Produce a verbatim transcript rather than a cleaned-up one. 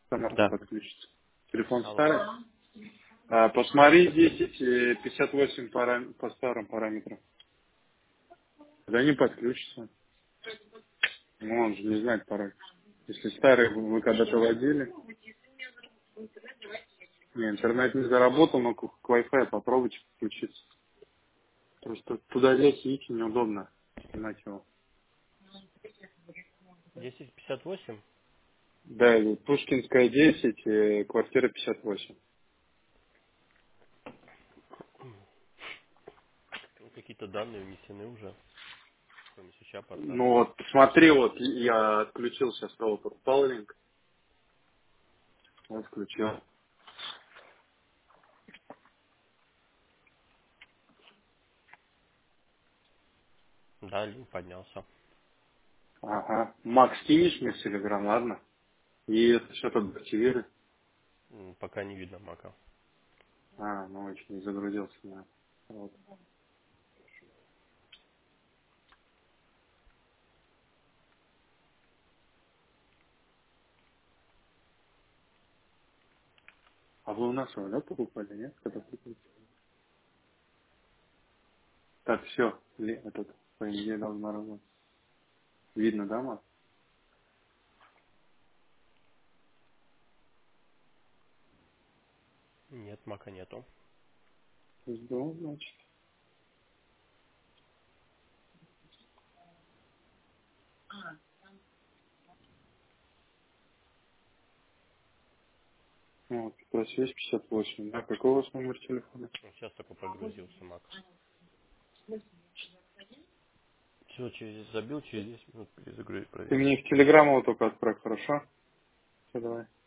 Сама не Да. подключится. Телефон Алло. старый. А, посмотри десять э, пятьдесят восемь парам- по старым параметрам. Да не подключится. Ну, он же не знает пароль. Если старый вы вы когда-то водили, не, интернет не заработал, но к, к Wi-Fi попробуйте подключиться. Просто туда лезть, видите, неудобно снимать его. десять пятьдесят восемь. Да, и Пушкинская десять, э, квартира пятьдесят восемь. Ну, какие-то данные внесены уже, кроме свеча порта. Ну вот, посмотри, вот я отключил сейчас роутер Паулинг. Вот включил. Да, линк поднялся. Ага. Макс, кинешь мне в Телеграм, ладно? И это что тут активируй. М, Пока не видно мака. А, ну очень не загрузился. Да. Вот. А вы у нас его, да, покупали, нет? Когда купили? Так, все, этот, по идее, должна работать. Видно, да, Макс? Нет, мака нету. Жду, значит. Вот, просвечь пятьдесят восемь. Да, какой у вас номер телефона? Вот сейчас только прогрузился мак. Все, через забил, через десять минут перезагрузить, Ты проверь. мне в Телеграм его только отправь, хорошо? Все, давай.